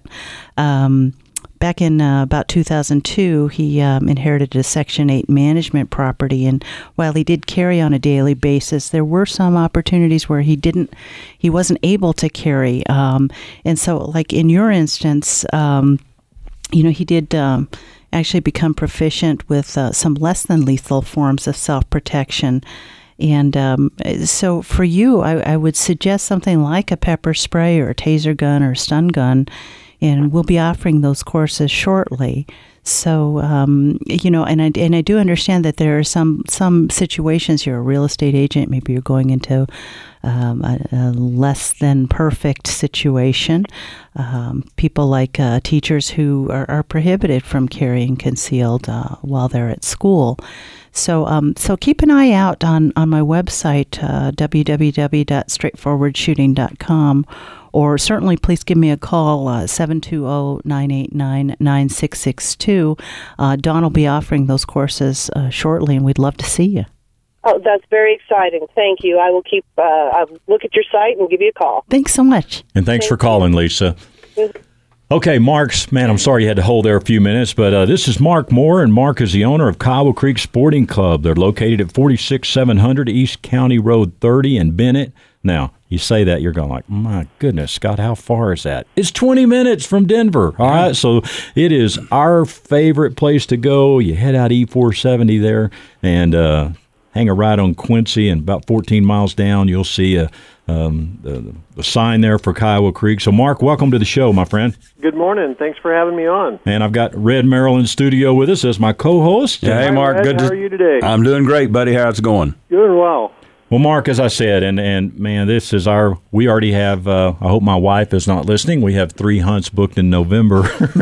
Um, Back in uh, about two thousand two, he um, inherited a Section eight management property, and while he did carry on a daily basis, there were some opportunities where he didn't, he wasn't able to carry. Um, and so, like in your instance, um, you know, he did um, actually become proficient with uh, some less than lethal forms of self-protection. And um, so for you, I, I would suggest something like a pepper spray or a taser gun or a stun gun. And we'll be offering those courses shortly. So, um, you know, and I, and I do understand that there are some, some situations, you're a real estate agent, maybe you're going into um, a, a less than perfect situation. Um, people like uh, teachers who are, are prohibited from carrying concealed uh, while they're at school. So um, so keep an eye out on, on my website, uh, w w w dot straightforward shooting dot com, or certainly please give me a call, uh, seven two zero, nine eight nine, nine six six two. Uh, Don will be offering those courses uh, shortly, and we'd love to see you. Oh, that's very exciting. Thank you. I will keep, uh, I'll look at your site and give you a call. Thanks so much. And thanks Thank for calling, you. Lisa. Mm-hmm. Okay, Mark's, man, I'm sorry you had to hold there a few minutes, but uh, this is Mark Moore, and Mark is the owner of Kiowa Creek Sporting Club. They're located at forty-six seven hundred East County Road thirty in Bennett. Now, You say that, you're going like, my goodness, Scott, how far is that? It's twenty minutes from Denver. All right, so it is our favorite place to go. You head out E four seventy there and uh, hang a ride on Quincy, and about fourteen miles down, you'll see a um, the, the sign there for Kiowa Creek. So, Mark, welcome to the show, my friend. Good morning. Thanks for having me on. And I've got Red Merrill in studio with us as my co-host. Yeah, hey, Mark. Red, good. How to, are you today? I'm doing great, buddy. How's it going? Doing well. Well, Mark, as I said, and, and man, this is our, we already have, uh, I hope my wife is not listening, we have three hunts booked in November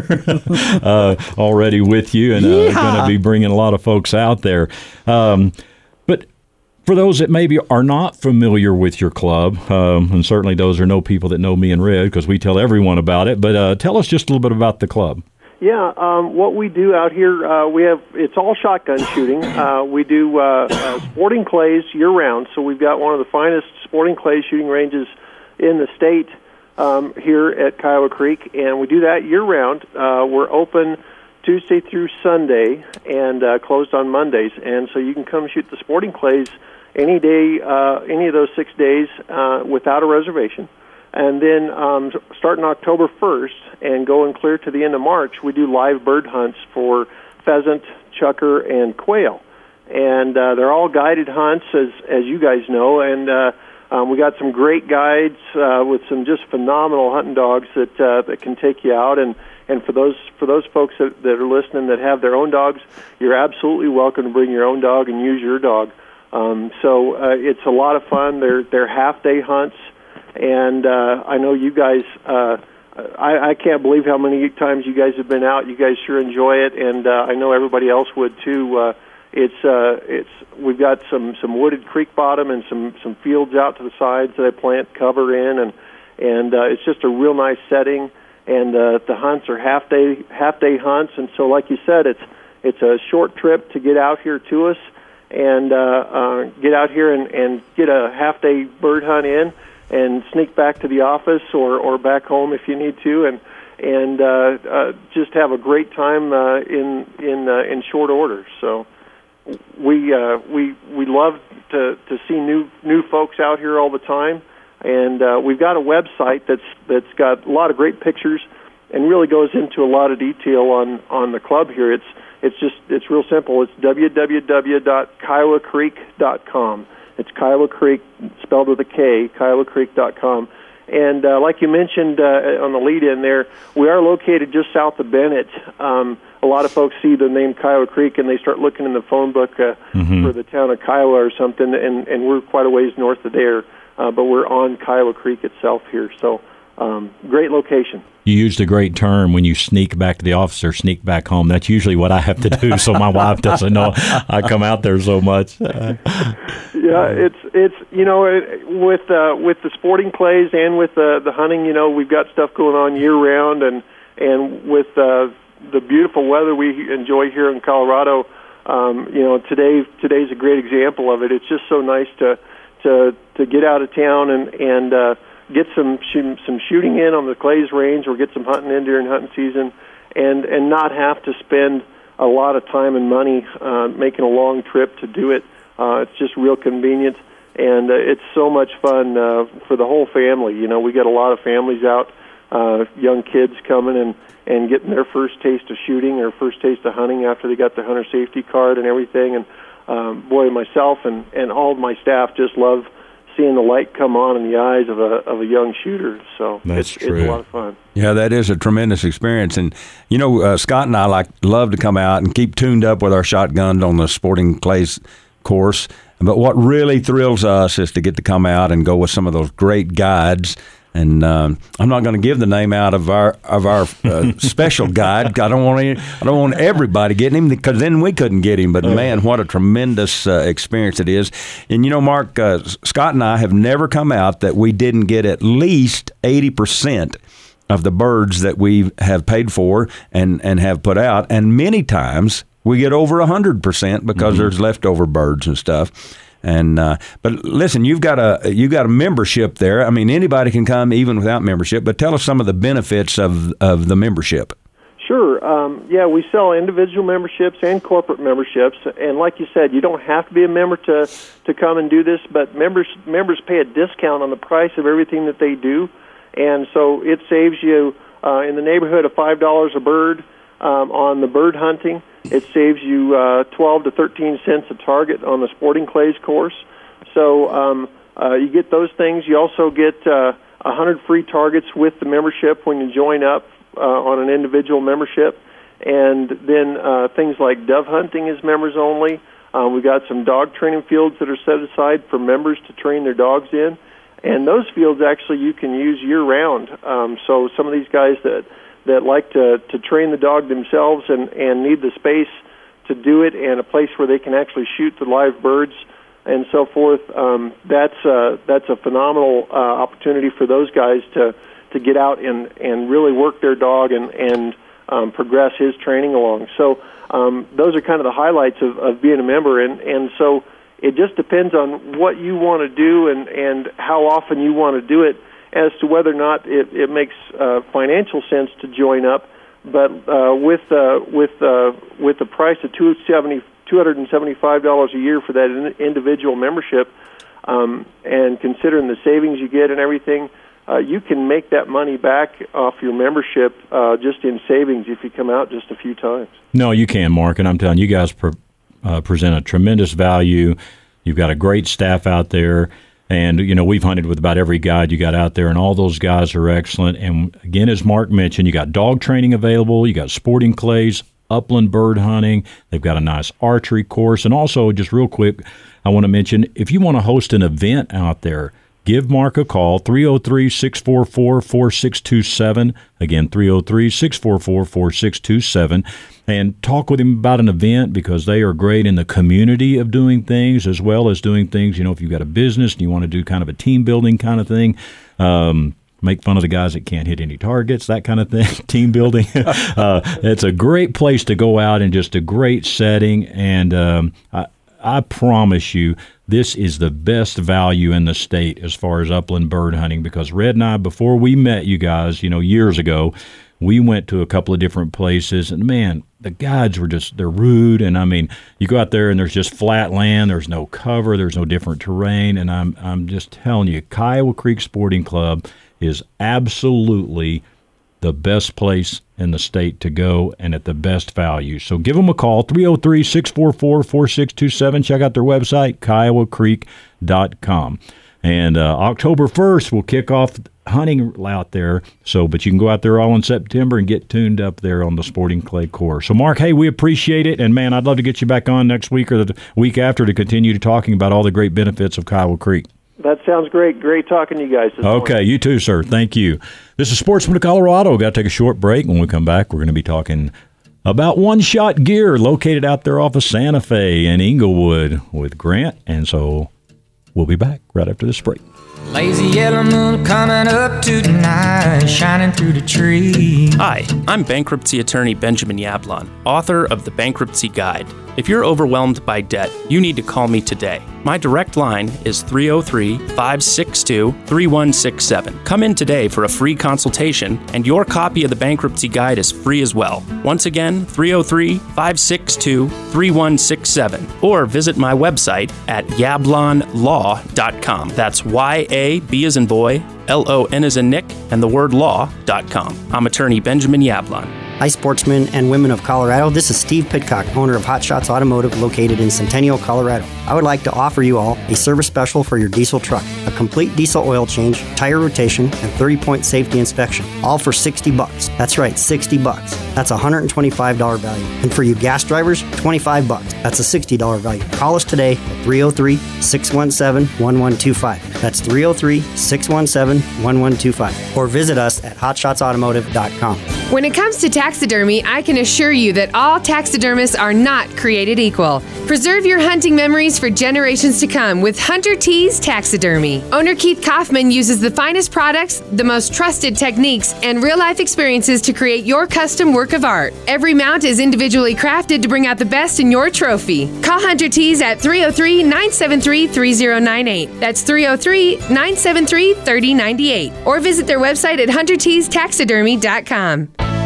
uh, already with you, and uh, going to be bringing a lot of folks out there. Um, but for those that maybe are not familiar with your club, um, and certainly those are no people that know me and Red, because we tell everyone about it, but uh, tell us just a little bit about the club. Yeah, um, what we do out here, uh, we have, it's all shotgun shooting. Uh, we do uh, uh, sporting clays year-round, so we've got one of the finest sporting clay shooting ranges in the state um, here at Kiowa Creek, and we do that year-round. Uh, we're open Tuesday through Sunday and uh, closed on Mondays, and so you can come shoot the sporting clays any day, uh, any of those six days uh, without a reservation. And then um, starting October first and going clear to the end of March, we do live bird hunts for pheasant, chukar, and quail. And uh, they're all guided hunts, as as you guys know. And uh, um, we got some great guides uh, with some just phenomenal hunting dogs that uh, that can take you out. And, and for those for those folks that, that are listening that have their own dogs, you're absolutely welcome to bring your own dog and use your dog. Um, so uh, it's a lot of fun. They're they're half day hunts. And uh, I know you guys, uh, I, I can't believe how many times you guys have been out. You guys sure enjoy it, and uh, I know everybody else would too. Uh, it's uh, it's we've got some, some wooded creek bottom and some, some fields out to the sides that I plant cover in, and and uh, it's just a real nice setting. And uh, the hunts are half day half day hunts, and so like you said, it's it's a short trip to get out here to us and uh, uh, get out here and, and get a half day bird hunt in. And sneak back to the office or, or back home if you need to, and and uh, uh, just have a great time uh, in in uh, in short order. So we uh, we we love to, to see new new folks out here all the time, and uh, we've got a website that's that's got a lot of great pictures and really goes into a lot of detail on, on the club here. It's it's just it's real simple. It's w w w dot kiowa creek dot com. It's Kiowa Creek, spelled with a K, kiowa creek dot com. And uh, like you mentioned uh, on the lead-in there, we are located just south of Bennett. Um, a lot of folks see the name Kiowa Creek, and they start looking in the phone book uh, mm-hmm. for the town of Kiowa or something, and, and we're quite a ways north of there, uh, but we're on Kiowa Creek itself here. So um, great location. You used a great term when you sneak back to the office or sneak back home. That's usually what I have to do, so my wife doesn't know I come out there so much. Yeah, it's it's you know it, with uh, with the sporting clays and with uh, the hunting, you know, we've got stuff going on year round, and and with uh, the beautiful weather we enjoy here in Colorado, um, you know, today today's a great example of it. It's just so nice to to to get out of town and and uh, get some sh- some shooting in on the clays range, or get some hunting in during hunting season, and and not have to spend a lot of time and money uh, making a long trip to do it. Uh, it's just real convenient, and uh, it's so much fun uh, for the whole family. You know, we get a lot of families out, uh, young kids coming and and getting their first taste of shooting or first taste of hunting after they got their hunter safety card and everything. And um, boy, myself and and all of my staff just love seeing the light come on in the eyes of a of a young shooter. So That's it's, true. it's a lot of fun. Yeah, that is a tremendous experience. And, you know, uh, Scott and I like love to come out and keep tuned up with our shotguns on the sporting clays course. But what really thrills us is to get to come out and go with some of those great guides. And um, I'm not going to give the name out of our of our uh, special guide. I don't want any, I don't want everybody getting him, because then we couldn't get him. But man, what a tremendous uh, experience it is! And you know, Mark, uh, Scott and I have never come out that we didn't get at least eighty percent of the birds that we have paid for and and have put out, and many times we get over a hundred percent because mm-hmm. there's leftover birds and stuff. And uh, but listen, you've got a you got a membership there. I mean, anybody can come even without membership. But tell us some of the benefits of of the membership. Sure. Um, yeah, we sell individual memberships and corporate memberships, and like you said, you don't have to be a member to to come and do this, but members members pay a discount on the price of everything that they do, and so it saves you uh, in the neighborhood of five dollars a bird um, on the bird hunting. It saves you uh, twelve to thirteen cents a target on the sporting clays course. So um, uh, you get those things. You also get uh, one hundred free targets with the membership when you join up. Uh, on an individual membership, and then uh, things like dove hunting is members only. Uh, we've got some dog training fields that are set aside for members to train their dogs in, and those fields actually you can use year-round. Um, so some of these guys that, that like to, to train the dog themselves and, and need the space to do it and a place where they can actually shoot the live birds and so forth, um, that's, uh, that's a phenomenal uh, opportunity for those guys to to get out and, and really work their dog and, and um, progress his training along. So um, those are kind of the highlights of, of being a member, and, and so it just depends on what you want to do and, and how often you want to do it as to whether or not it, it makes uh, financial sense to join up. But uh, with uh, with uh, with the price of two hundred seventy-five dollars a year for that in, individual membership, um, and considering the savings you get and everything, Uh, you can make that money back off your membership uh, just in savings if you come out just a few times. No, you can, Mark, and I'm telling you, you guys pre- uh, present a tremendous value. You've got a great staff out there, and, you know, we've hunted with about every guide you got out there, and all those guys are excellent. And, again, as Mark mentioned, you got dog training available, you got sporting clays, upland bird hunting, they've got a nice archery course, and also, just real quick, I want to mention, if you want to host an event out there, give Mark a call, three oh three, six four four, four six two seven. Again, three oh three, six four four, four six two seven. And talk with him about an event, because they are great in the community of doing things as well as doing things, you know, if you've got a business and you want to do kind of a team building kind of thing, um, make fun of the guys that can't hit any targets, that kind of thing, team building. uh, it's a great place to go out and just a great setting. And um, I, I promise you, this is the best value in the state as far as upland bird hunting, because Red and I, before we met you guys, you know, years ago, we went to a couple of different places, and man, the guides were just, they're rude. And I mean, you go out there and there's just flat land, there's no cover, there's no different terrain. And I'm, I'm just telling you, Kiowa Creek Sporting Club is absolutely the best place in the state to go and at the best value. So give them a call, three oh three, six four four, four six two seven. Check out their website, kiowa creek dot com. And uh, October first, we'll kick off hunting out there. So, but you can go out there all in September and get tuned up there on the sporting clay course. So, Mark, hey, we appreciate it. And, man, I'd love to get you back on next week or the week after to continue to talking about all the great benefits of Kiowa Creek. That sounds great. Great talking to you guys this Okay, morning. You too, sir. Thank you. This is Sportsman of Colorado. Got to take a short break. When we come back, we're going to be talking about One Shot Gear, located out there off of Santa Fe and Inglewood with Grant. And so we'll be back right after this break. Lazy yellow moon coming up tonight, shining through the tree. Hi, I'm bankruptcy attorney Benjamin Yablon, author of The Bankruptcy Guide. If you're overwhelmed by debt, you need to call me today. My direct line is three oh three, five six two, three one six seven. Come in today for a free consultation, and your copy of the Bankruptcy Guide is free as well. Once again, three oh three, five six two, three one six seven. Or visit my website at yablon law dot com. That's Y A B as in boy, L O N as in Nick, and the word law dot com. I'm attorney Benjamin Yablon. Hi, sportsmen and women of Colorado. This is Steve Pitcock, owner of Hot Shots Automotive, located in Centennial, Colorado. I would like to offer you all a service special for your diesel truck, a complete diesel oil change, tire rotation, and thirty-point safety inspection, all for sixty bucks. That's right, sixty bucks. That's a one hundred twenty-five dollars value. And for you gas drivers, twenty-five bucks. That's a sixty dollars value. Call us today at three oh three, six one seven, one one two five. That's three oh three, six one seven, one one two five. Or visit us at hot shots automotive dot com. When it comes to taxidermy, I can assure you that all taxidermists are not created equal. Preserve your hunting memories for generations to come with Hunter T's Taxidermy. Owner Keith Kaufman uses the finest products, the most trusted techniques, and real-life experiences to create your custom work of art. Every mount is individually crafted to bring out the best in your trophy. Call Hunter T's at three oh three, nine seven three, three oh nine eight. That's three oh three, nine seven three, three oh nine eight. Or visit their website at hunter tees taxidermy dot com.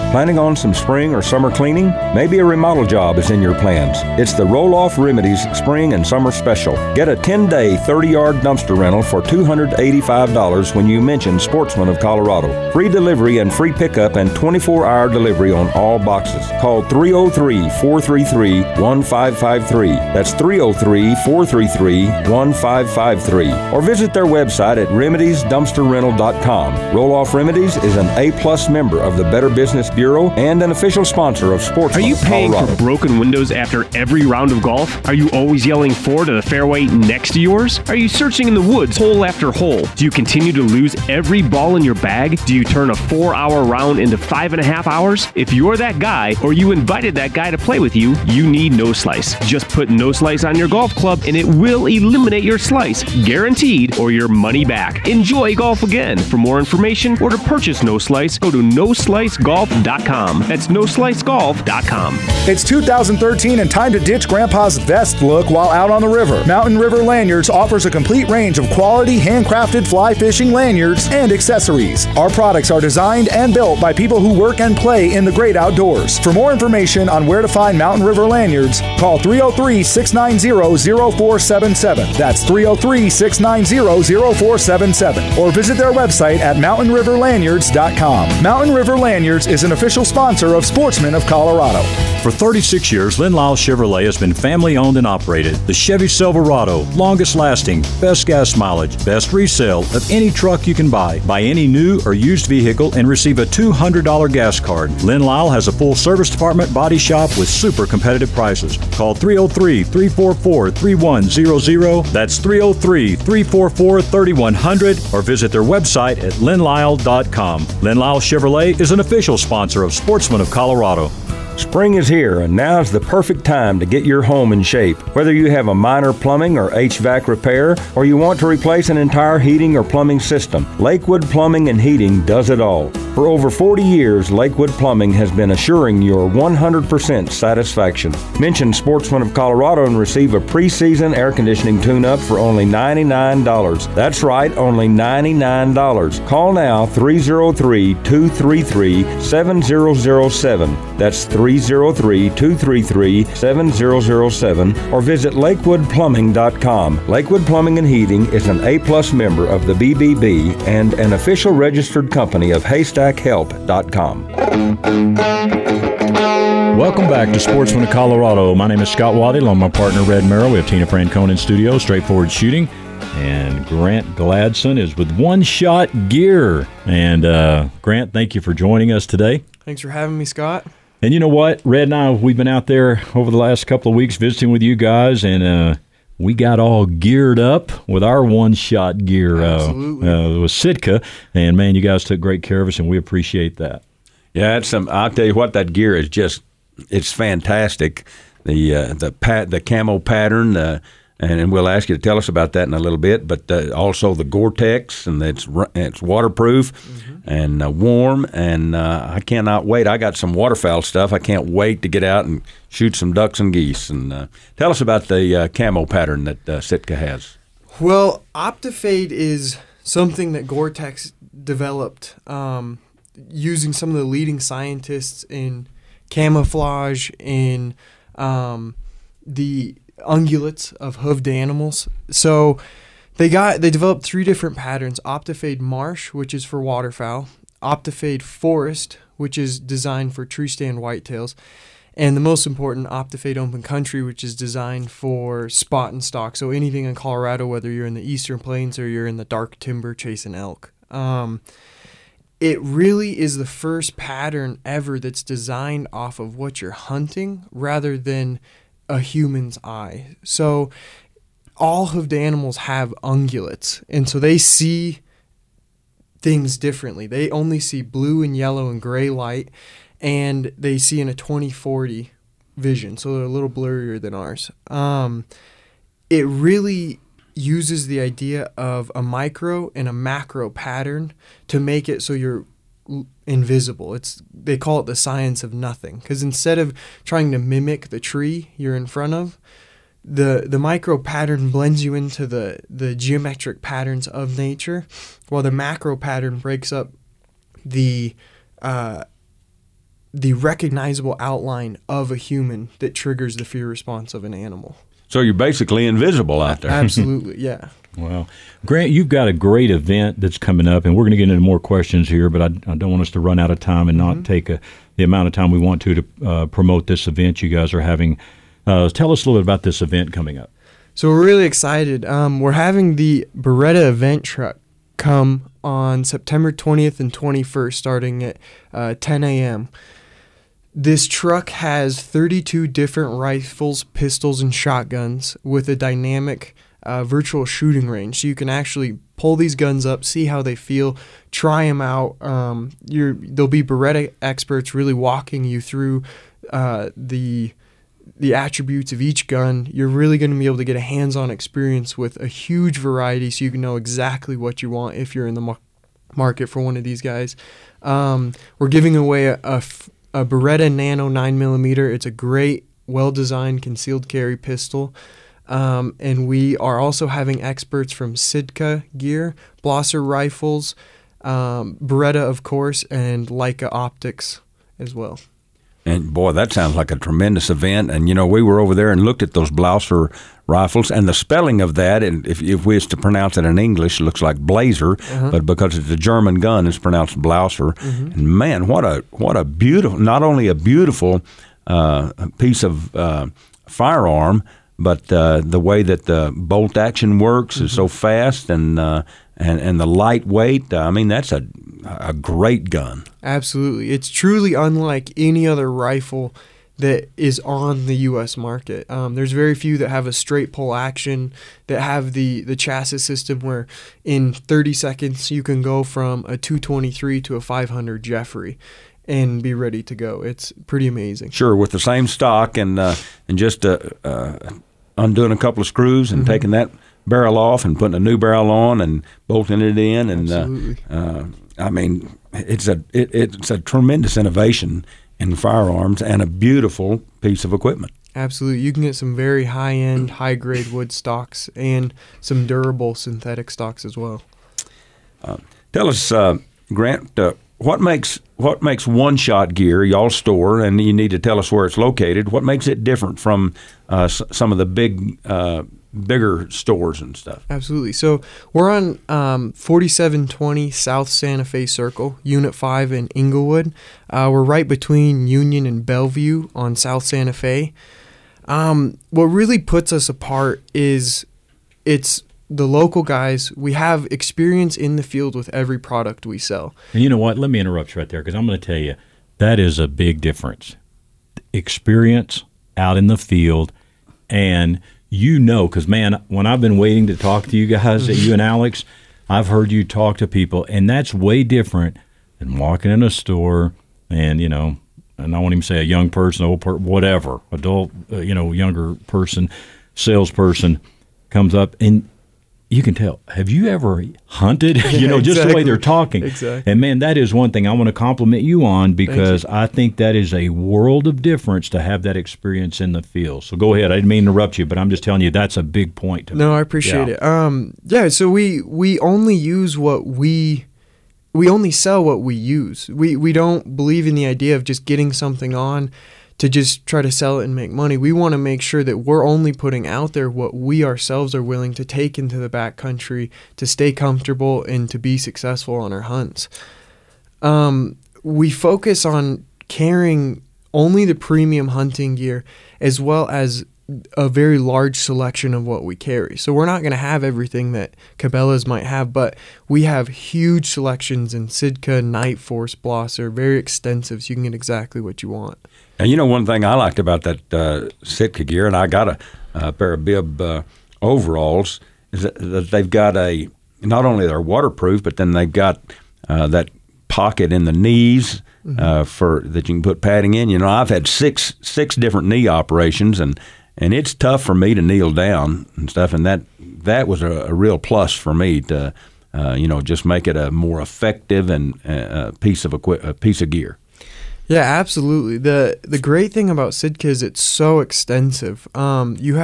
Planning on some spring or summer cleaning? Maybe a remodel job is in your plans. It's the Roll-Off Remedies Spring and Summer Special. Get a ten-day, thirty-yard dumpster rental for two hundred eighty-five dollars when you mention Sportsman of Colorado. Free delivery and free pickup and twenty-four hour delivery on all boxes. Call three oh three, four three three, one five five three. That's three oh three, four three three, one five five three. Or visit their website at remedies dumpster rental dot com. Roll-Off Remedies is an A-plus member of the Better Business Bureau and an official sponsor of Sportsman. Are you of paying Colorado. for broken windows after every round of golf? Are you always yelling four to the fairway next to yours? Are you searching in the woods hole after hole? Do you continue to lose every ball in your bag? Do you turn a four-hour round into five and a half hours? If you're that guy, or you invited that guy to play with you, you need No Slice. Just put No Slice on your golf club and it will eliminate your slice, guaranteed, or your money back. Enjoy golf again. For more information or to purchase No Slice, go to no slice golf dot com. That's no slice golf dot com. It's two thousand thirteen and time to ditch Grandpa's vest look while out on the river. Mountain River Lanyards offers a complete range of quality handcrafted fly fishing lanyards and accessories. Our products are designed and built by people who work and play in the great outdoors. For more information on where to find Mountain River Lanyards, call three oh three, six nine zero, zero four seven seven. That's three oh three, six nine zero, zero four seven seven. Or visit their website at mountain river lanyards dot com. Mountain River Lanyards is an official sponsor of Sportsmen of Colorado. For thirty-six years, Lynn Lyle Chevrolet has been family-owned and operated. The Chevy Silverado, longest lasting, best gas mileage, best resale of any truck you can buy. Buy any new or used vehicle and receive a two hundred dollars gas card. Lynn Lyle has a full service department body shop with super competitive prices. Call three oh three, three four four, three one zero zero. That's three oh three, three four four, three one zero zero or visit their website at lynn lyle dot com. Lynn Lyle Chevrolet is an official sponsor of Sportsmen of Colorado. Spring is here, and now's the perfect time to get your home in shape. Whether you have a minor plumbing or H V A C repair, or you want to replace an entire heating or plumbing system, Lakewood Plumbing and Heating does it all. For over forty years, Lakewood Plumbing has been assuring your one hundred percent satisfaction. Mention Sportsman of Colorado and receive a preseason air conditioning tune-up for only ninety-nine dollars. That's right, only ninety-nine dollars. Call now, three oh three, two three three, seven zero zero seven. That's three oh three, two three three, seven zero zero seven or visit lakewood plumbing dot com. Lakewood Plumbing and Heating is an A-plus member of the B B B and an official registered company of haystack help dot com. Welcome back to Sportsman of Colorado. My name is Scott Waddy, along with my partner Red Merrill. We have Tina Francone in studio, Straightforward Shooting. And Grant Gladson is with One Shot Gear. And uh, Grant, thank you for joining us today. Thanks for having me, Scott. And you know what? Red and I, we've been out there over the last couple of weeks visiting with you guys, and uh, we got all geared up with our one-shot gear uh, uh, with Sitka. And, man, you guys took great care of us, and we appreciate that. Yeah, it's some, I'll tell you what, that gear is just, it's fantastic. The uh, the pat, the camo pattern, uh, and, and we'll ask you to tell us about that in a little bit, but uh, also the Gore-Tex, and it's it's waterproof mm-hmm. and uh, warm, and uh, I cannot wait. I got some waterfowl stuff. I can't wait to get out and shoot some ducks and geese. And uh, tell us about the uh, camo pattern that uh, Sitka has. Well, Optifade is something that Gore-Tex developed um, using some of the leading scientists in camouflage, in um, the ungulates of hoofed animals. So they got they developed three different patterns: Optifade Marsh, which is for waterfowl; Optifade Forest, which is designed for tree stand whitetails; and the most important, Optifade Open Country, which is designed for spot and stalk. So anything in Colorado, whether you're in the Eastern Plains or you're in the dark timber chasing elk. Um, it really is the first pattern ever that's designed off of what you're hunting rather than a human's eye. So all hoofed animals have ungulates, and so they see things differently. They only see blue and yellow and gray light, and they see in a twenty forty vision, so they're a little blurrier than ours. Um, it really uses the idea of a micro and a macro pattern to make it so you're invisible. It's they call it the science of nothing, because instead of trying to mimic the tree you're in front of, the the micro pattern blends you into the the geometric patterns of nature, while the macro pattern breaks up the uh, the recognizable outline of a human that triggers the fear response of an animal. So you're basically invisible out there. Absolutely, yeah. Wow. Grant, you've got a great event that's coming up, and we're going to get into more questions here, but I, I don't want us to run out of time and not mm-hmm. take a, the amount of time we want to to uh, promote this event you guys are having. Uh, tell us a little bit about this event coming up. So we're really excited. Um, we're having the Beretta event truck come on September twentieth and twenty-first, starting at uh, ten a.m. This truck has thirty-two different rifles, pistols, and shotguns with a dynamic uh, virtual shooting range. So you can actually pull these guns up, see how they feel, try them out. Um, you're, there'll be Beretta experts really walking you through uh, the the attributes of each gun. You're really going to be able to get a hands-on experience with a huge variety, so you can know exactly what you want if you're in the mar- market for one of these guys. Um, we're giving away a, a, a Beretta Nano nine millimeter. It's a great, well-designed concealed carry pistol. Um, and we are also having experts from Sitka Gear, Blosser Rifles, um, Beretta, of course, and Leica Optics as well. And boy, that sounds like a tremendous event. And you know, we were over there and looked at those Blosser rifles, and the spelling of that, and if, if we was to pronounce it in English, it looks like Blazer, uh-huh. but because it's a German gun, it's pronounced Blosser. Mm-hmm. And man, what a what a beautiful, not only a beautiful uh, piece of uh, firearm, but uh, the way that the bolt action works mm-hmm. is so fast, and uh, and and the lightweight. I mean, that's a a great gun. Absolutely. It's truly unlike any other rifle that is on the U S market. Um, there's very few that have a straight pull action, that have the, the chassis system where in thirty seconds you can go from a two twenty-three to a five hundred Jeffrey and be ready to go. It's pretty amazing. Sure, with the same stock and uh, and just uh, uh, undoing a couple of screws and mm-hmm. taking that barrel off and putting a new barrel on and bolting it in. And Absolutely. Uh, uh, I mean, it's a it, it's a tremendous innovation in firearms and a beautiful piece of equipment. Absolutely. You can get some very high-end, high-grade wood stocks and some durable synthetic stocks as well. Uh, tell us, uh, Grant, uh, what makes what makes One Shot Gear, y'all store, and you need to tell us where it's located, what makes it different from uh, s- some of the big uh bigger stores and stuff? Absolutely. So we're on um, forty-seven twenty South Santa Fe Circle, Unit five in Inglewood. Uh, we're right between Union and Bellevue on South Santa Fe. Um, what really puts us apart is it's the local guys. We have experience in the field with every product we sell. And you know what? Let me interrupt you right there, because I'm going to tell you, that is a big difference. Experience out in the field, and you know, because, man, when I've been waiting to talk to you guys, you and Alex, I've heard you talk to people, and that's way different than walking in a store and, you know, and I won't even say a young person, old person, whatever, adult, uh, you know, younger person, salesperson comes up, and you can tell, have you ever hunted? you know, yeah, just exactly. the way they're talking. Exactly. And, man, that is one thing I want to compliment you on, because you. I think that is a world of difference to have that experience in the field. So go ahead. I didn't mean to interrupt you, but I'm just telling you that's a big point to No, me. I appreciate yeah. it. Um, yeah, so we, we only use what we – we only sell what we use. We, we don't believe in the idea of just getting something on to just try to sell it and make money. We want to make sure that we're only putting out there what we ourselves are willing to take into the backcountry to stay comfortable and to be successful on our hunts. Um, we focus on carrying only the premium hunting gear, as well as a very large selection of what we carry. So we're not going to have everything that Cabela's might have, but we have huge selections in Sitka, Night Force, Blosser, very extensive, so you can get exactly what you want. And you know, one thing I liked about that uh, Sitka gear, and I got a, a pair of bib uh, overalls, is that, that they've got a, not only they're waterproof, but then they've got uh, that pocket in the knees mm-hmm. uh, for that you can put padding in. You know, I've had six six different knee operations, and and it's tough for me to kneel down and stuff, and that that was a, a real plus for me to, uh, you know, just make it a more effective and uh, piece of equi- a piece of gear. Yeah, absolutely. The the great thing about Sitka is it's so extensive. Um, you have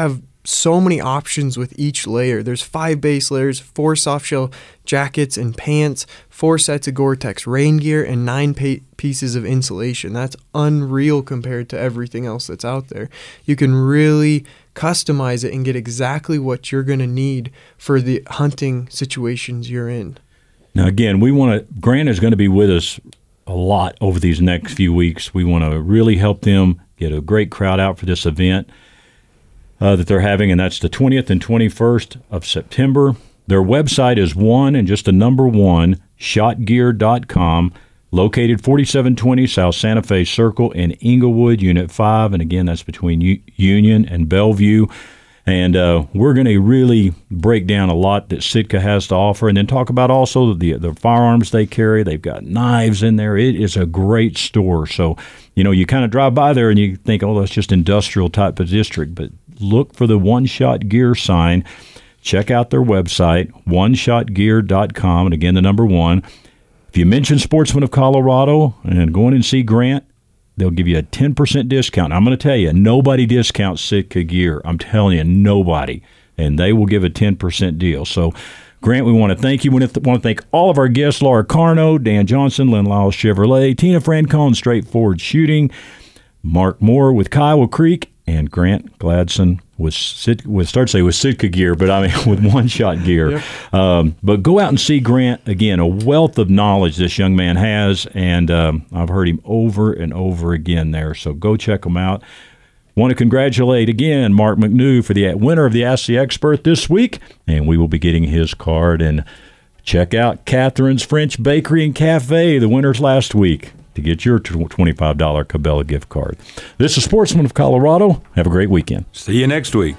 so many options with each layer. There's five base layers, four soft shell jackets and pants, four sets of Gore-Tex rain gear, and nine pa- pieces of insulation. That's unreal compared to everything else that's out there. You can really customize it and get exactly what you're going to need for the hunting situations you're in. Now, again, we want to, Grant is going to be with us a lot over these next few weeks. We want to really help them get a great crowd out for this event uh, that they're having, and that's the twentieth and twenty-first of September. Their website is one and just the number one, shot gear dot com, located forty-seven twenty South Santa Fe Circle in Inglewood, Unit five, and again, that's between U- Union and Bellevue. And uh, we're going to really break down a lot that Sitka has to offer, and then talk about also the the firearms they carry. They've got knives in there. It is a great store. So, you know, you kind of drive by there and you think, oh, that's just industrial type of district. But look for the One Shot Gear sign. Check out their website, one shot gear dot com. And again, the number one. If you mention Sportsman of Colorado and go in and see Grant, they'll give you a ten percent discount. I'm going to tell you, nobody discounts Sitka gear. I'm telling you, nobody. And they will give a ten percent deal. So, Grant, we want to thank you. We want to thank all of our guests, Laura Carno, Dan Johnson, Lynn Lyles Chevrolet, Tina Francone, Straightforward Shooting, Mark Moore with Kiowa Creek, and Grant Gladson with, Sit- with start to say with Sitka gear, but I mean with One Shot Gear. Yep. Um, but go out and see Grant. Again, a wealth of knowledge this young man has, and um, I've heard him over and over again there. So go check him out. Want to congratulate again Mark McNew for the winner of the Ask the Expert this week, and we will be getting his card. And check out Catherine's French Bakery and Cafe, the winners last week, to get your twenty-five dollars Cabela gift card. This is Sportsman of Colorado. Have a great weekend. See you next week.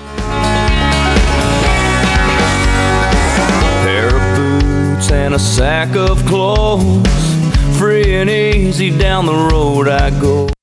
Pair of boots and a sack of clothes, free and easy down the road I go.